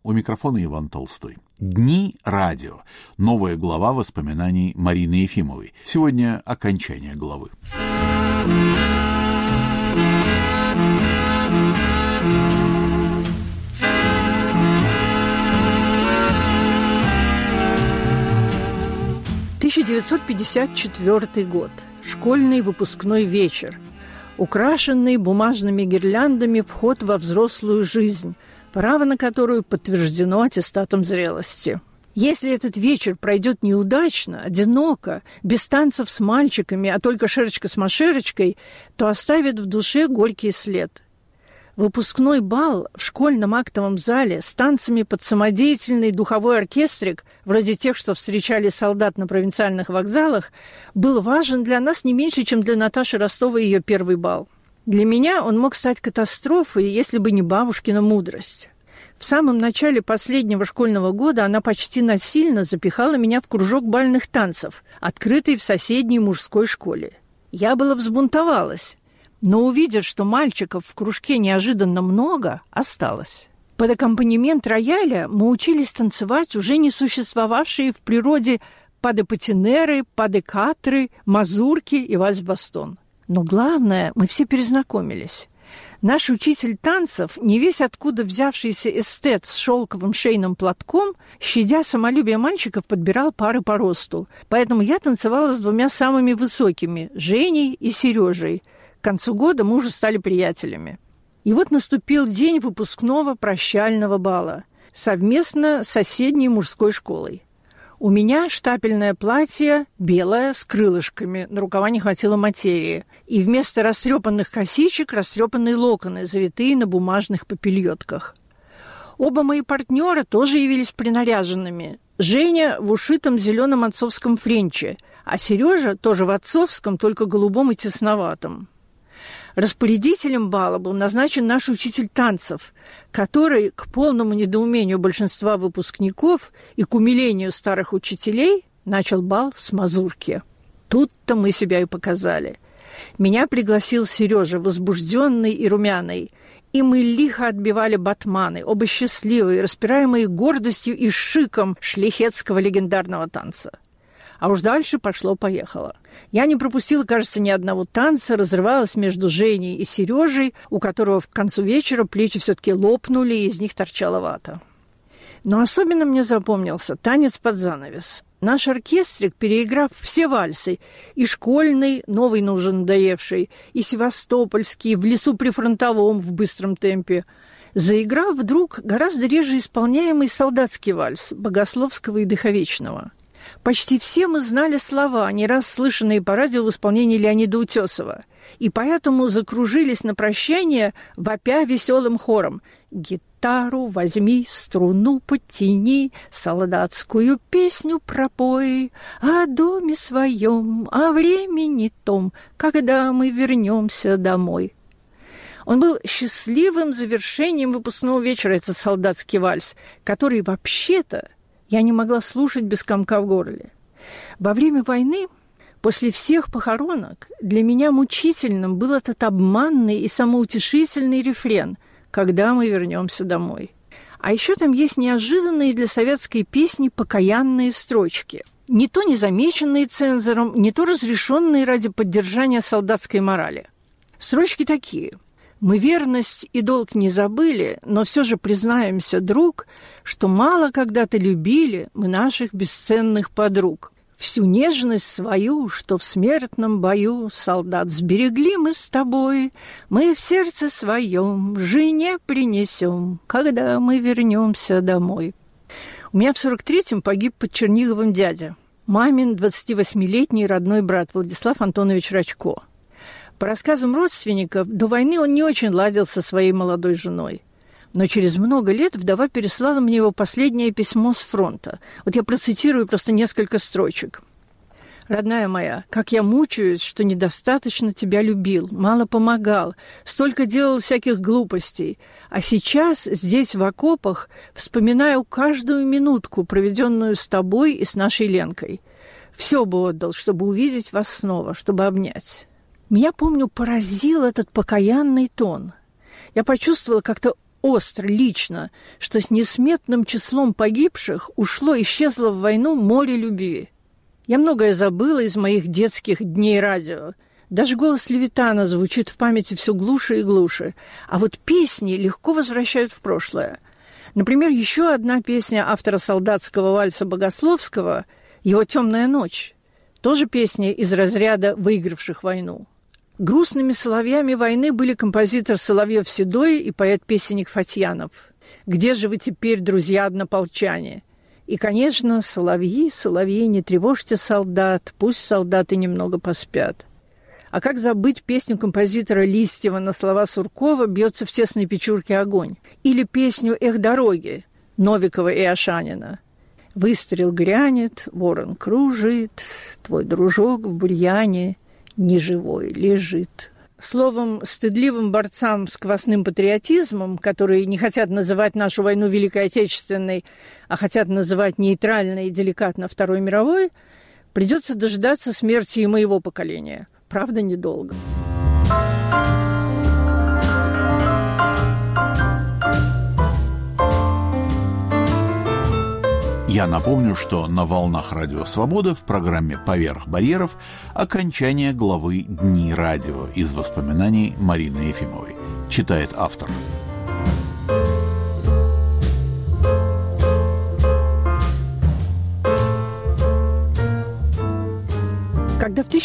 У микрофона Иван Толстой. Дни радио. Новая глава воспоминаний Марины Ефимовой. Сегодня окончание главы. «1954 год. Школьный выпускной вечер. Украшенный бумажными гирляндами вход во взрослую жизнь, право на которую подтверждено аттестатом зрелости. Если этот вечер пройдет неудачно, одиноко, без танцев с мальчиками, а только шерочка с машерочкой, то оставит в душе горький след. Выпускной бал в школьном актовом зале с танцами под самодеятельный духовой оркестрик, вроде тех, что встречали солдат на провинциальных вокзалах, был важен для нас не меньше, чем для Наташи Ростовой ее первый бал. Для меня он мог стать катастрофой, если бы не бабушкина мудрость. В самом начале последнего школьного года она почти насильно запихала меня в кружок бальных танцев, открытый в соседней мужской школе. Я была взбунтовалась, но, увидев, что мальчиков в кружке неожиданно много, осталась. Под аккомпанемент рояля мы учились танцевать уже не существовавшие в природе паде-патинеры, паде-катры, мазурки и вальс-бастон. Но главное, мы все перезнакомились. Наш учитель танцев, не весь откуда взявшийся эстет с шелковым шейным платком, щадя самолюбие мальчиков, подбирал пары по росту. Поэтому я танцевала с двумя самыми высокими – Женей и Сережей. К концу года мы уже стали приятелями. И вот наступил день выпускного прощального бала, совместно с соседней мужской школой. У меня штапельное платье белое с крылышками, на рукава не хватило материи, и вместо растрепанных косичек растрепанные локоны, завитые на бумажных попельотках. Оба мои партнера тоже явились принаряженными. Женя в ушитом зеленом отцовском френче, а Сережа тоже в отцовском, только голубом и тесноватом. Распорядителем бала был назначен наш учитель танцев, который, к полному недоумению большинства выпускников и к умилению старых учителей, начал бал с мазурки. Тут-то мы себя и показали. Меня пригласил Сережа, возбужденный и румяный, и мы лихо отбивали батманы, оба счастливые, распираемые гордостью и шиком шляхетского легендарного танца. А уж дальше пошло-поехало. Я не пропустила, кажется, ни одного танца, разрывалась между Женей и Сережей, у которого к концу вечера плечи все-таки лопнули, и из них торчала вата. Но особенно мне запомнился танец под занавес. Наш оркестрик, переиграв все вальсы, и школьный, новый, но уже надоевший, и севастопольский, в лесу прифронтовом в быстром темпе, заиграл вдруг гораздо реже исполняемый солдатский вальс Богословского и Дыховечного. Почти все мы знали слова, не раз слышанные по радио в исполнении Леонида Утесова, и поэтому закружились на прощание, вопя веселым хором: «Гитару возьми, струну подтяни, солдатскую песню пропой, о доме своем, о времени том, когда мы вернемся домой». Он был счастливым завершением выпускного вечера, этот солдатский вальс, который вообще-то я не могла слушать без комка в горле. Во время войны, после всех похоронок, для меня мучительным был этот обманный и самоутешительный рефрен «Когда мы вернемся домой». А еще там есть неожиданные для советской песни покаянные строчки. Не то незамеченные цензором, не то разрешенные ради поддержания солдатской морали. Строчки такие: «Мы верность и долг не забыли, но все же признаемся, друг, что мало когда-то любили мы наших бесценных подруг. Всю нежность свою, что в смертном бою, солдат, сберегли мы с тобой, мы в сердце своем жене принесем, когда мы вернемся домой». У меня в 43-м погиб под Черниговым дядя, мамин 28-летний родной брат Владислав Антонович Рачко. По рассказам родственников, до войны он не очень ладил со своей молодой женой. Но через много лет вдова переслала мне его последнее письмо с фронта. Вот я процитирую просто несколько строчек. «Родная моя, как я мучаюсь, что недостаточно тебя любил, мало помогал, столько делал всяких глупостей. А сейчас, здесь, в окопах, вспоминаю каждую минутку, проведенную с тобой и с нашей Ленкой. Все бы отдал, чтобы увидеть вас снова, чтобы обнять». Меня, помню, поразил этот покаянный тон. Я почувствовала как-то остро, лично, что с несметным числом погибших исчезло в войну море любви. Я многое забыла из моих детских дней радио. Даже голос Левитана звучит в памяти все глуше и глуше. А вот песни легко возвращают в прошлое. Например, еще одна песня автора солдатского вальса Богословского «Его темная ночь». Тоже песня из разряда выигравших войну. Грустными соловьями войны были композитор Соловьев-Седой и поэт-песенник Фатьянов. «Где же вы теперь, друзья-однополчане?» И, конечно, соловьи, соловьи, не тревожьте солдат, пусть солдаты немного поспят. А как забыть песню композитора Листьева на слова Суркова «Бьется в тесной печурке огонь» или песню «Эх, дороги» Новикова и Ашанина. «Выстрел грянет, ворон кружит, твой дружок в бурьяне неживой лежит». Словом, стыдливым борцам с квасным патриотизмом, которые не хотят называть нашу войну Великой Отечественной, а хотят называть нейтрально и деликатно Второй мировой, придется дождаться смерти и моего поколения. Правда, недолго. Я напомню, что на волнах Радио Свобода в программе «Поверх барьеров» окончание главы «Дни радио» из воспоминаний Марины Ефимовой. Читает автор. Когда в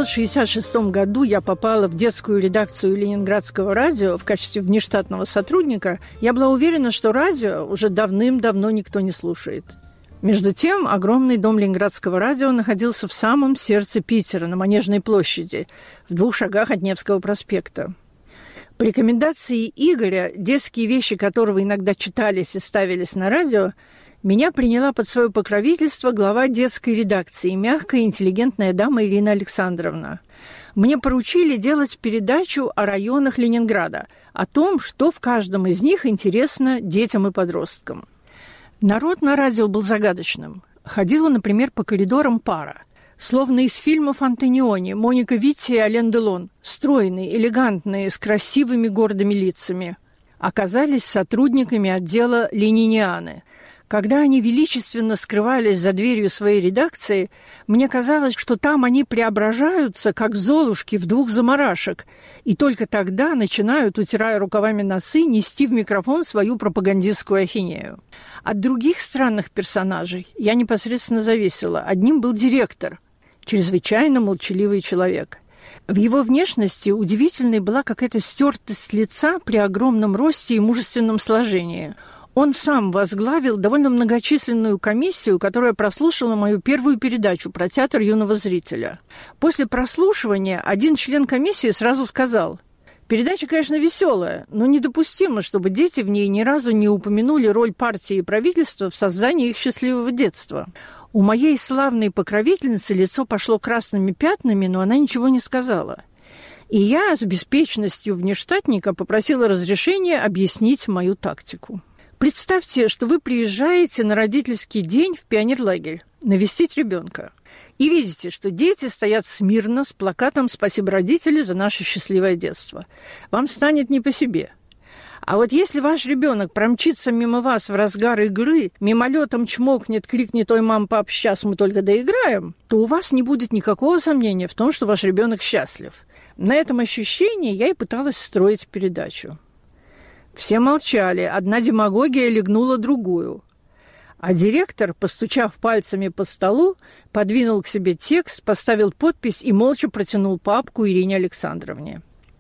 1966 году я попала в детскую редакцию Ленинградского радио в качестве внештатного сотрудника, я была уверена, что радио уже давным-давно никто не слушает. Между тем, огромный дом Ленинградского радио находился в самом сердце Питера, на Манежной площади, в 2 шагах от Невского проспекта. По рекомендации Игоря, детские вещи которого иногда читались и ставились на радио, меня приняла под свое покровительство глава детской редакции, мягкая и интеллигентная дама Ирина Александровна. Мне поручили делать передачу о районах Ленинграда, о том, что в каждом из них интересно детям и подросткам. Народ на радио был загадочным. Ходила, например, по коридорам пара. Словно из фильмов Антониони, Моника Витти и Ален Делон. Стройные, элегантные, с красивыми гордыми лицами. Оказались сотрудниками отдела «Ленинианы». Когда они величественно скрывались за дверью своей редакции, мне казалось, что там они преображаются, как золушки в 2 замарашек, и только тогда начинают, утирая рукавами носы, нести в микрофон свою пропагандистскую ахинею. От других странных персонажей я непосредственно зависела. Одним был директор, чрезвычайно молчаливый человек. В его внешности удивительной была какая-то стертость лица при огромном росте и мужественном сложении. Он сам возглавил довольно многочисленную комиссию, которая прослушала мою первую передачу про театр юного зрителя. После прослушивания один член комиссии сразу сказал: «Передача, конечно, веселая, но недопустимо, чтобы дети в ней ни разу не упомянули роль партии и правительства в создании их счастливого детства». У моей славной покровительницы лицо пошло красными пятнами, но она ничего не сказала. И я с беспечностью внештатника попросила разрешения объяснить мою тактику. Представьте, что вы приезжаете на родительский день в пионерлагерь навестить ребенка и видите, что дети стоят смирно с плакатом «Спасибо, родители, за наше счастливое детство». Вам станет не по себе. А вот если ваш ребенок промчится мимо вас в разгар игры, мимолетом чмокнет, крикнет: «Ой, мам, пап, сейчас мы только доиграем», то у вас не будет никакого сомнения в том, что ваш ребенок счастлив. На этом ощущении я и пыталась строить передачу. Все молчали, одна демагогия легнула другую. А директор, постучав пальцами по столу, подвинул к себе текст, поставил подпись и молча протянул папку Ирине Александровне.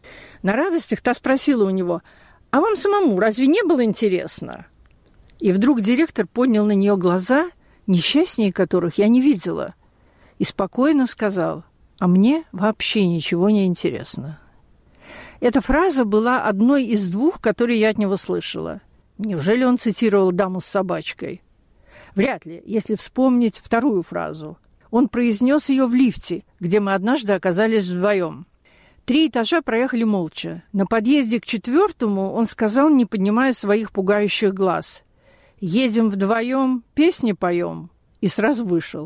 На радостях та спросила у него: «А вам самому разве не было интересно?» И вдруг директор поднял на нее глаза, несчастнее которых я не видела, и спокойно сказал: «А мне вообще ничего не интересно». Эта фраза была одной из 2, которые я от него слышала. Неужели он цитировал «Даму с собачкой»? Вряд ли, если вспомнить вторую фразу. Он произнес ее в лифте, где мы однажды оказались вдвоем. 3 этажа проехали молча. На подъезде к 4-му он сказал, не поднимая своих пугающих глаз: «Едем вдвоем, песни поем», и сразу вышел.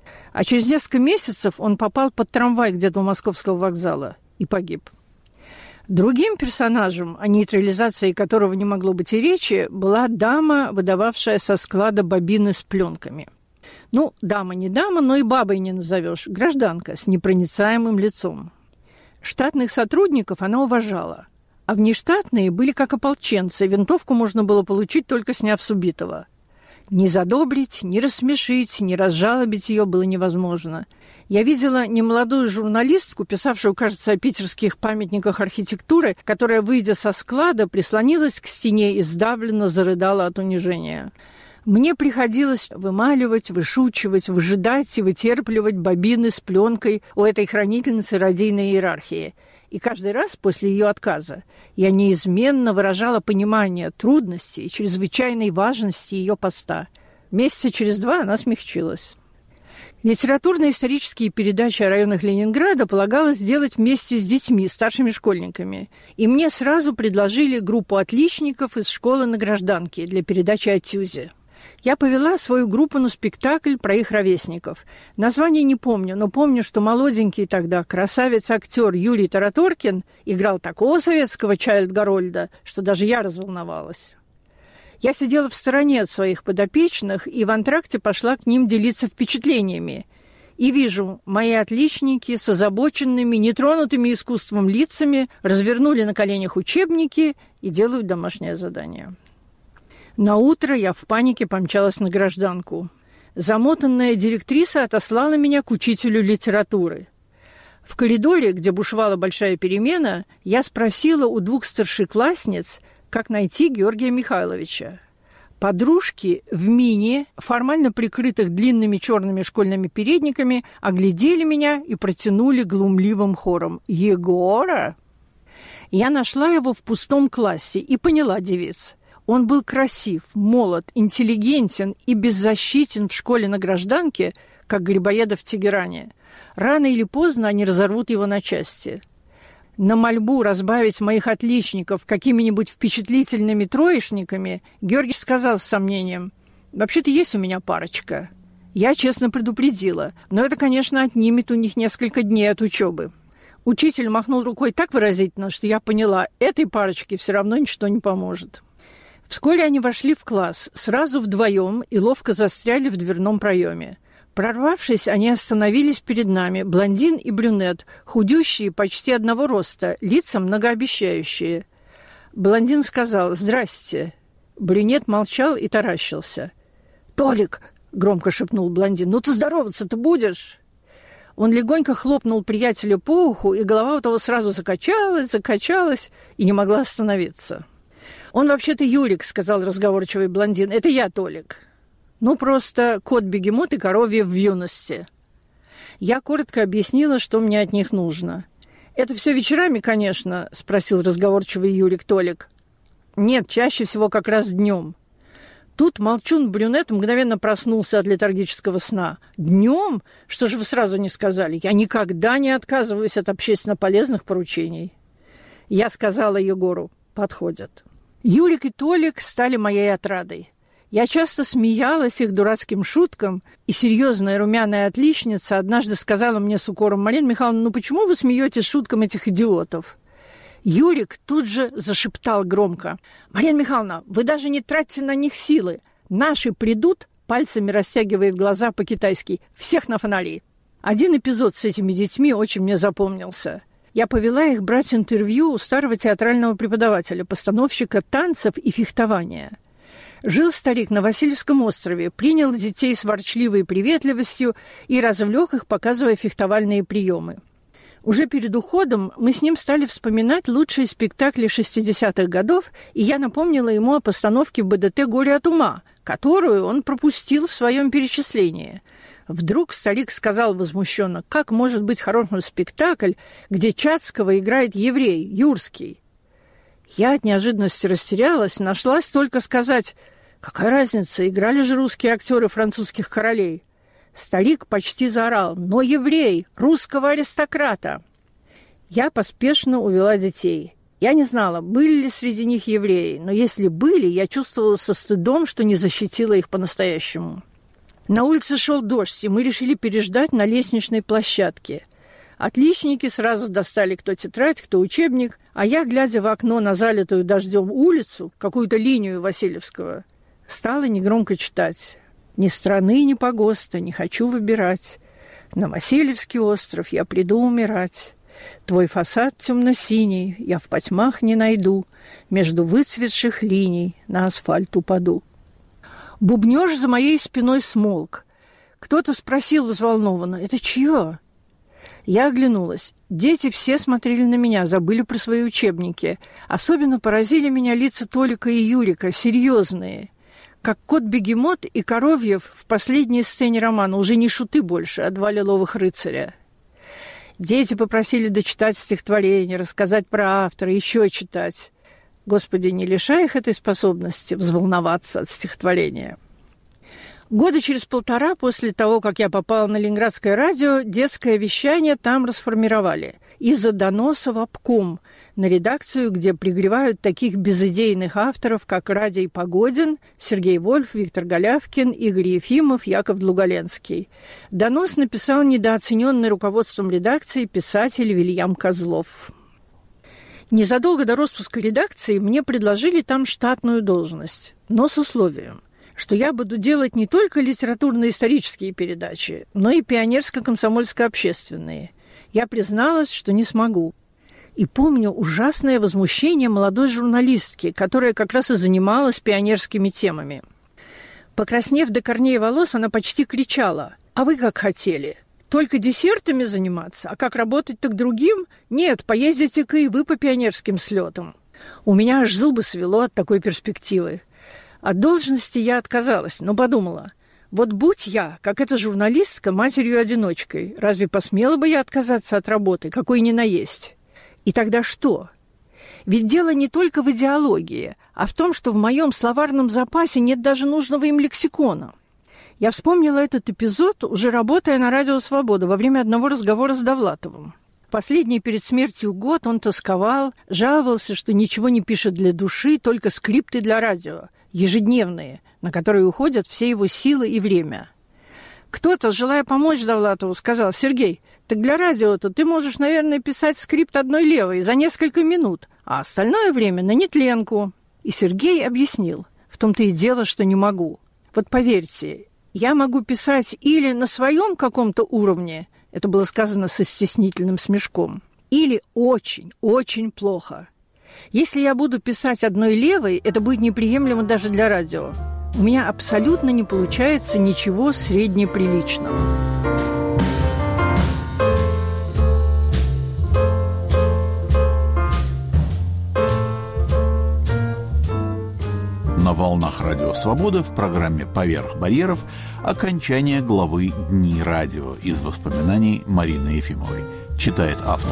А через несколько месяцев он попал под трамвай где-то у Московского вокзала и погиб. Другим персонажем, о нейтрализации которого не могло быть и речи, была дама, выдававшая со склада бобины с пленками. Ну, дама не дама, но и бабой не назовешь. Гражданка с непроницаемым лицом. Штатных сотрудников она уважала, а внештатные были как ополченцы, винтовку можно было получить, только сняв с убитого. Ни задобрить, ни рассмешить, ни разжалобить ее было невозможно. Я видела немолодую журналистку, писавшую, кажется, о питерских памятниках архитектуры, которая, выйдя со склада, прислонилась к стене и сдавленно зарыдала от унижения. Мне приходилось вымаливать, вышучивать, выжидать и вытерпливать бобины с пленкой у этой хранительницы радийной иерархии. И каждый раз после ее отказа я неизменно выражала понимание трудностей и чрезвычайной важности ее поста. Месяца через 2 она смягчилась. Литературно-исторические передачи о районах Ленинграда полагалось делать вместе с детьми, старшими школьниками. И мне сразу предложили группу отличников из школы на Гражданке для передачи о Тюзе. Я повела свою группу на спектакль про их ровесников. Название не помню, но помню, что молоденький тогда красавец-актер Юрий Тараторкин играл такого советского Чайльд-Гарольда, что даже я разволновалась. Я сидела в стороне от своих подопечных и в антракте пошла к ним делиться впечатлениями. И вижу, мои отличники с озабоченными, нетронутыми искусством лицами развернули на коленях учебники и делают домашнее задание. Наутро я в панике помчалась на Гражданку. Замотанная директриса отослала меня к учителю литературы. В коридоре, где бушевала большая перемена, я спросила у 2 старшеклассниц, как найти Георгия Михайловича. Подружки в мини, формально прикрытых длинными черными школьными передниками, оглядели меня и протянули глумливым хором: «Егора?» Я нашла его в пустом классе и поняла девиц. Он был красив, молод, интеллигентен и беззащитен в школе на Гражданке, как Грибоедов в Тегеране. Рано или поздно они разорвут его на части. На мольбу разбавить моих отличников какими-нибудь впечатлительными троечниками Георгий сказал с сомнением: «Вообще-то есть у меня парочка». Я честно предупредила, но это, конечно, отнимет у них несколько дней от учебы. Учитель махнул рукой так выразительно, что я поняла, этой парочке все равно ничто не поможет. Вскоре они вошли в класс, сразу вдвоем, и ловко застряли в дверном проеме. Прорвавшись, они остановились перед нами, блондин и брюнет, худющие, почти одного роста, лица многообещающие. Блондин сказал: «Здрасте». Брюнет молчал и таращился. «Толик!» — громко шепнул блондин. «Ну ты здороваться-то будешь?» Он легонько хлопнул приятеля по уху, и голова у того сразу закачалась и не могла остановиться. «Он вообще-то Юрик», — сказал разговорчивый блондин. «Это я, Толик». Ну, просто кот-бегемот и коровье в юности. Я коротко объяснила, что мне от них нужно. «Это все вечерами, конечно?» — спросил разговорчивый Юрик Толик. «Нет, чаще всего как раз днем». Тут молчун-брюнет мгновенно проснулся от летаргического сна. «Днем? Что же вы сразу не сказали? Я никогда не отказываюсь от общественно полезных поручений». Я сказала Егору: «Подходят». Юрик и Толик стали моей отрадой. Я часто смеялась их дурацким шуткам, и серьезная румяная отличница однажды сказала мне с укором: «Марина Михайловна, ну почему вы смеетесь шуткам этих идиотов?» Юрик тут же зашептал громко: «Марина Михайловна, вы даже не тратьте на них силы. Наши придут», пальцами растягивает глаза по-китайски, «всех на фонари». Один эпизод с этими детьми очень мне запомнился. Я повела их брать интервью у старого театрального преподавателя, постановщика танцев и фехтования. Жил старик на Васильевском острове, принял детей с ворчливой приветливостью и развлек их, показывая фехтовальные приемы. Уже перед уходом мы с ним стали вспоминать лучшие спектакли 60-х годов, и я напомнила ему о постановке в БДТ «Горе от ума», которую он пропустил в своем перечислении. Вдруг старик сказал возмущенно: «Как может быть хороший спектакль, где Чацкого играет еврей, Юрский?» Я от неожиданности растерялась, нашлась только сказать: «Какая разница, играли же русские актеры французских королей». Старик почти заорал: «Но еврей, русского аристократа!» Я поспешно увела детей. Я не знала, были ли среди них евреи, но если были, я чувствовала со стыдом, что не защитила их по-настоящему. На улице шел дождь, и мы решили переждать на лестничной площадке. Отличники сразу достали кто тетрадь, кто учебник, а я, глядя в окно на залитую дождем улицу, какую-то линию Васильевского, стала негромко читать. «Ни страны, ни погоста не хочу выбирать. На Васильевский остров я приду умирать. Твой фасад темно-синий я в потьмах не найду. Между выцветших линий на асфальт упаду». Бубнёж за моей спиной смолк. Кто-то спросил взволнованно: «Это чье?» Я оглянулась. Дети все смотрели на меня, забыли про свои учебники. Особенно поразили меня лица Толика и Юрика, серьезные. Как кот-бегемот и Коровьев в последней сцене романа, уже не шуты больше, а два лиловых рыцаря. Дети попросили дочитать стихотворение, рассказать про автора, еще читать. Господи, не лишай их этой способности взволноваться от стихотворения. Года через 1,5 после того, как я попала на Ленинградское радио, детское вещание там расформировали. Из-за доноса в обком на редакцию, где пригревают таких безыдейных авторов, как Радий Погодин, Сергей Вольф, Виктор Голявкин, Игорь Ефимов, Яков Длуголенский. Донос написал недооцененный руководством редакции писатель Вильям Козлов. Незадолго до распуска редакции мне предложили там штатную должность, но с условием, что я буду делать не только литературно-исторические передачи, но и пионерско-комсомольско-общественные. Я призналась, что не смогу. И помню ужасное возмущение молодой журналистки, которая как раз и занималась пионерскими темами. Покраснев до корней волос, она почти кричала: «А вы как хотели? Только десертами заниматься? А как работать-то к другим? Нет, поездите-ка и вы по пионерским слетам». У меня аж зубы свело от такой перспективы. От должности я отказалась, но подумала: вот будь я, как эта журналистка, матерью-одиночкой, разве посмела бы я отказаться от работы, какой ни на есть? И тогда что? Ведь дело не только в идеологии, а в том, что в моем словарном запасе нет даже нужного им лексикона. Я вспомнила этот эпизод, уже работая на радио «Свобода» во время одного разговора с Довлатовым. Последний перед смертью год он тосковал, жаловался, что ничего не пишет для души, только скрипты для радио, ежедневные, на которые уходят все его силы и время. Кто-то, желая помочь Довлатову, сказал: «Сергей, так для радио-то ты можешь, наверное, писать скрипт одной левой за несколько минут, а остальное время на нетленку». И Сергей объяснил: в том-то и дело, что не могу. Вот поверьте, я могу писать или на своем каком-то уровне, это было сказано со стеснительным смешком, или очень, очень плохо. Если я буду писать одной левой, это будет неприемлемо даже для радио. У меня абсолютно не получается ничего среднеприличного. На волнах Радио Свобода в программе «Поверх барьеров» окончание главы «Дни радио» из воспоминаний Марины Ефимовой. Читает автор.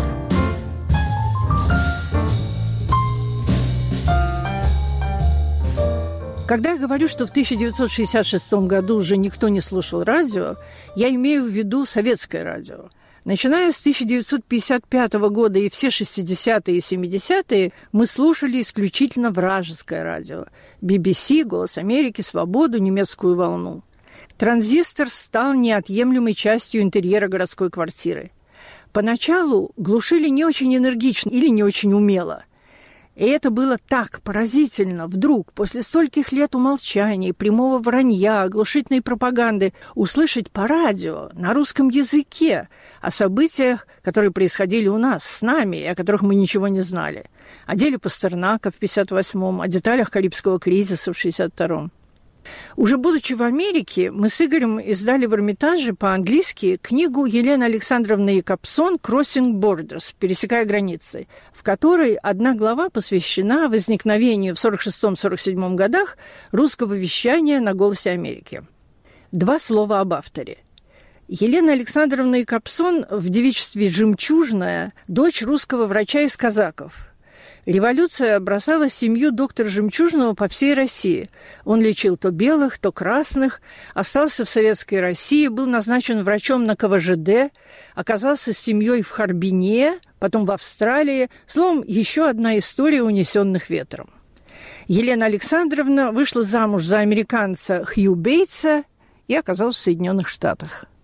Когда я говорю, что в 1966 году уже никто не слушал радио, я имею в виду советское радио. Начиная с 1955 года и все 60-е и 70-е мы слушали исключительно вражеское радио. BBC, «Голос Америки», «Свободу», «Немецкую волну». Транзистор стал неотъемлемой частью интерьера городской квартиры. Поначалу глушили не очень энергично или не очень умело. И это было так поразительно. Вдруг, после стольких лет умолчаний, прямого вранья, оглушительной пропаганды, услышать по радио, на русском языке, о событиях, которые происходили у нас, с нами, и о которых мы ничего не знали. О деле Пастернака в 1958-м, о деталях Карибского кризиса в 1962-м. Уже будучи в Америке, мы с Игорем издали в Эрмитаже по-английски книгу Елены Александровны Якобсон «Crossing Borders» «Пересекая границы», в которой одна глава посвящена возникновению в 1946-1947 годах русского вещания на «Голосе Америки». 2 слова об авторе. Елена Александровна Якобсон в девичестве «Жемчужная» дочь русского врача из казаков. Революция бросала семью доктора Жемчужного по всей России. Он лечил то белых, то красных, остался в Советской России, был назначен врачом на КВЖД, оказался с семьей в Харбине, потом в Австралии. Словом, еще одна история унесенных ветром. Елена Александровна вышла замуж за американца Хью Бейтса и оказалась в Соединенных Штатах.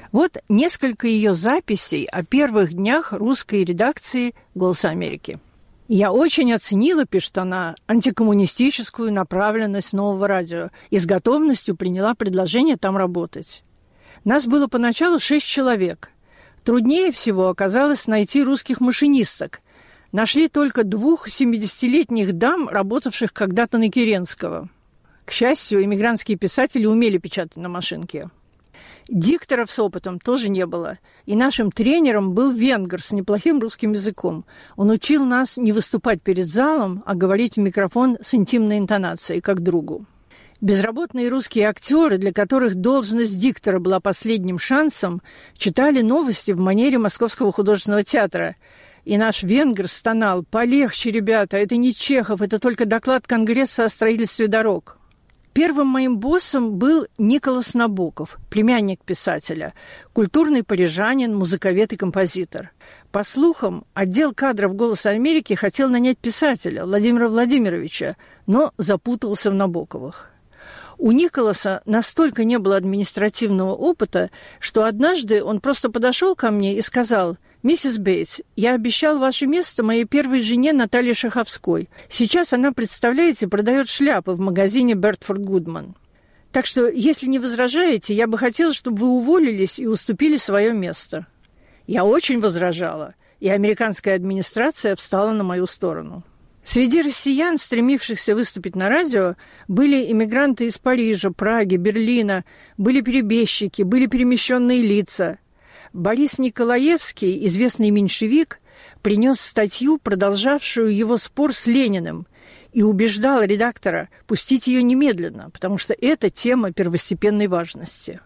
Вот несколько ее записей о первых днях русской редакции «Голоса Америки». «Я очень оценила, — пишет она, — антикоммунистическую направленность нового радио и с готовностью приняла предложение там работать. Нас было поначалу 6 человек. Труднее всего оказалось найти русских машинисток. Нашли только 2 70-летних дам, работавших когда-то на Керенского. К счастью, эмигрантские писатели умели печатать на машинке. Дикторов с опытом тоже не было. И нашим тренером был венгр с неплохим русским языком. Он учил нас не выступать перед залом, а говорить в микрофон с интимной интонацией, как другу. Безработные русские актеры, для которых должность диктора была последним шансом, читали новости в манере Московского художественного театра. И наш венгр стонал: «Полегче, ребята, это не Чехов, это только доклад Конгресса о строительстве дорог». Первым моим боссом был Николас Набоков, племянник писателя, культурный парижанин, музыковед и композитор. По слухам, отдел кадров «Голоса Америки» хотел нанять писателя Владимира Владимировича, но запутался в Набоковых. У Николаса настолько не было административного опыта, что однажды он просто подошел ко мне и сказал: «Миссис Бейтс, я обещал ваше место моей первой жене Наталье Шаховской. Сейчас она, представляете, продает шляпы в магазине Бертфорд Гудман. Так что, если не возражаете, я бы хотела, чтобы вы уволились и уступили свое место». Я очень возражала, и американская администрация встала на мою сторону. Среди россиян, стремившихся выступить на радио, были иммигранты из Парижа, Праги, Берлина, были перебежчики, были перемещенные лица. Борис Николаевский, известный меньшевик, принес статью, продолжавшую его спор с Лениным, и убеждал редактора пустить ее немедленно, потому что это тема первостепенной важности.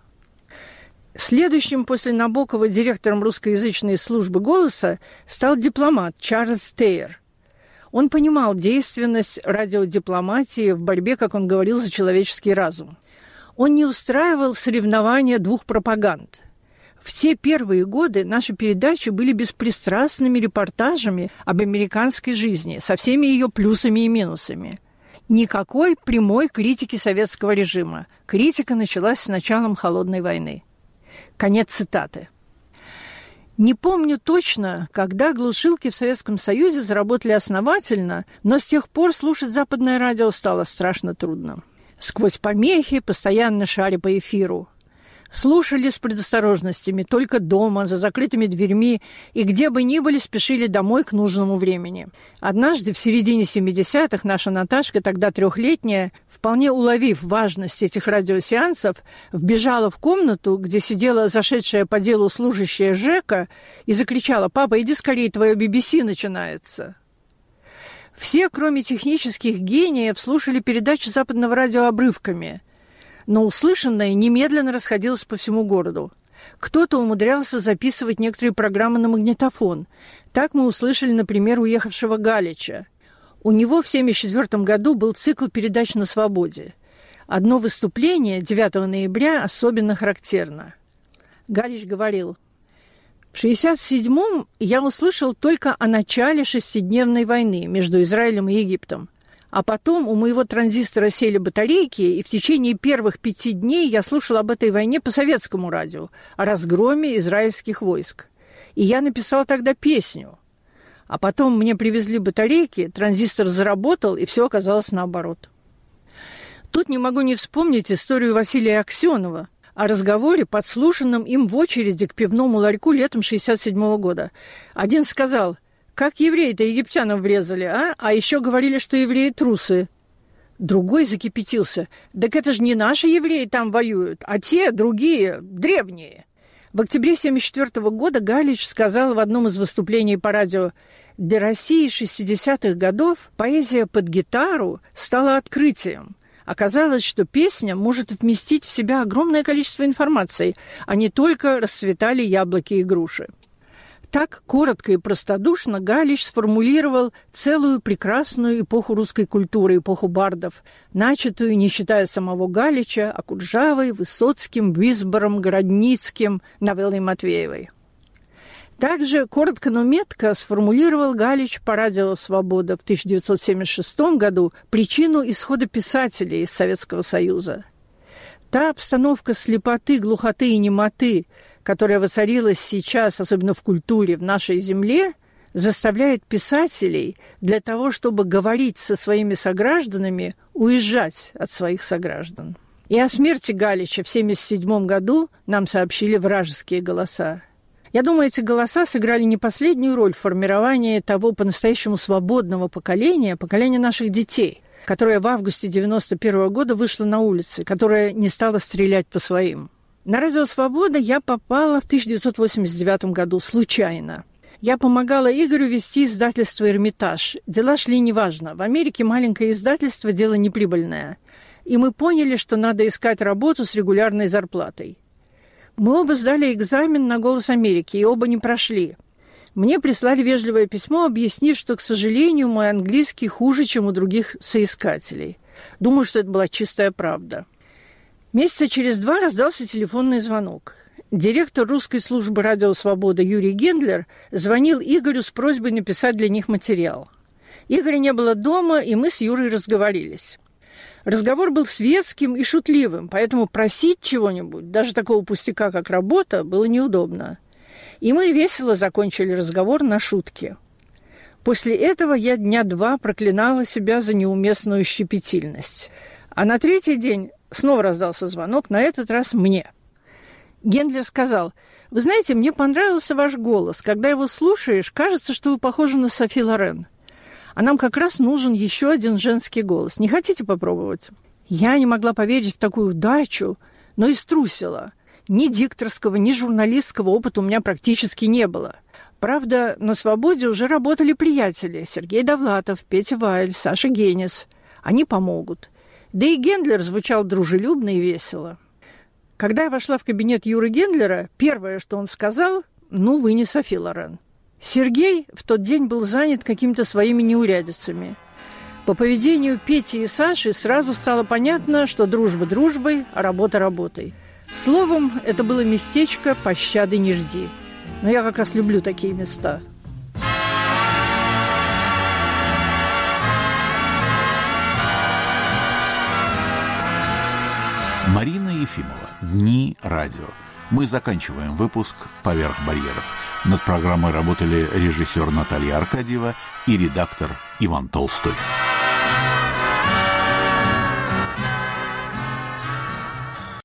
Следующим после Набокова директором русскоязычной службы «Голоса» стал дипломат Чарльз Тейер. Он понимал действенность радиодипломатии в борьбе, как он говорил, за человеческий разум. Он не устраивал соревнования 2 пропаганд. В те первые годы наши передачи были беспристрастными репортажами об американской жизни со всеми ее плюсами и минусами. Никакой прямой критики советского режима. Критика началась с началом Холодной войны. Конец цитаты. Не помню точно, когда глушилки в Советском Союзе заработали основательно, но с тех пор слушать западное радио стало страшно трудно. Сквозь помехи, постоянно шаря по эфиру. Слушали с предосторожностями, только дома, за закрытыми дверьми, и где бы ни были, спешили домой к нужному времени. Однажды, в середине 70-х, наша Наташка, тогда 3-летняя, вполне уловив важность этих радиосеансов, вбежала в комнату, где сидела зашедшая по делу служащая ЖЭКа, и закричала: «Папа, иди скорее, твое BBC начинается». Все, кроме технических гениев, слушали передачи западного радио обрывками, но услышанное немедленно расходилось по всему городу. Кто-то умудрялся записывать некоторые программы на магнитофон. Так мы услышали, например, уехавшего Галича. У него в 1974 году был цикл передач «На свободе». Одно выступление 9 ноября особенно характерно. Галич говорил: «В 1967-м я услышал только о начале 6-дневной войны между Израилем и Египтом. А потом у моего транзистора сели батарейки, и в течение первых 5 дней я слушал об этой войне по советскому радио, о разгроме израильских войск. И я написал тогда песню. А потом мне привезли батарейки, транзистор заработал, и все оказалось наоборот». Тут не могу не вспомнить историю Василия Аксенова о разговоре, подслушанном им в очереди к пивному ларьку летом 1967 года. Один сказал: «Как евреи-то египтянам врезали, а? А еще говорили, что евреи трусы». Другой закипятился: «Так это же не наши евреи там воюют, а те, другие, древние». В октябре 1974 года Галич сказал в одном из выступлений по радио: «Для России 60-х годов поэзия под гитару стала открытием. Оказалось, что песня может вместить в себя огромное количество информации, а не только расцветали яблоки и груши». Так коротко и простодушно Галич сформулировал целую прекрасную эпоху русской культуры, эпоху бардов, начатую, не считая самого Галича, Окуджавой, Высоцким, Висбором, Городницким, новеллой Матвеевой. Также коротко, но метко сформулировал Галич по радио «Свобода» в 1976 году причину исхода писателей из Советского Союза. Та обстановка слепоты, глухоты и немоты, которая воцарилась сейчас, особенно в культуре, в нашей земле, заставляет писателей для того, чтобы говорить со своими согражданами, уезжать от своих сограждан. И о смерти Галича в 1977 году нам сообщили вражеские голоса. Я думаю, эти голоса сыграли не последнюю роль в формировании того по-настоящему свободного поколения наших детей, которое в августе 1991 года вышло на улицы, которое не стало стрелять по своим. На радио «Свобода» я попала в 1989 году случайно. Я помогала Игорю вести издательство «Эрмитаж». Дела шли неважно. В Америке маленькое издательство – дело неприбыльное. И мы поняли, что надо искать работу с регулярной зарплатой. Мы оба сдали экзамен на «Голос Америки», и оба не прошли. Мне прислали вежливое письмо, объяснив, что, к сожалению, мой английский хуже, чем у других соискателей. Думаю, что это была чистая правда. Месяца через 2 раздался телефонный звонок. Директор русской службы «Радио Свобода» Юрий Гендлер звонил Игорю с просьбой написать для них материал. Игоря не было дома, и мы с Юрой разговорились. Разговор был светским и шутливым, поэтому просить чего-нибудь, даже такого пустяка, как работа, было неудобно. И мы весело закончили разговор на шутке. После этого я 2 дня проклинала себя за неуместную щепетильность. А на 3-й день снова раздался звонок, на этот раз мне. Гендлер сказал: «Вы знаете, мне понравился ваш голос. Когда его слушаешь, кажется, что вы похожи на Софи Лорен. А нам как раз нужен еще один женский голос. Не хотите попробовать?» Я не могла поверить в такую удачу, но и струсила. Ни дикторского, ни журналистского опыта у меня практически не было. Правда, на «Свободе» уже работали приятели: Сергей Довлатов, Петя Вайль, Саша Генис. Они помогут. Да и Гендлер звучал дружелюбно и весело. Когда я вошла в кабинет Юры Гендлера, первое, что он сказал: «Ну, вы не Софи Лорен». Сергей в тот день был занят какими-то своими неурядицами. По поведению Пети и Саши сразу стало понятно, что дружба дружбой, а работа работой. Словом, это было местечко «пощады не жди». Но я как раз люблю такие места. Марина Ефимова. «Дни радио». Мы заканчиваем выпуск «Поверх барьеров». Над программой работали режиссер Наталья Аркадьева и редактор Иван Толстой.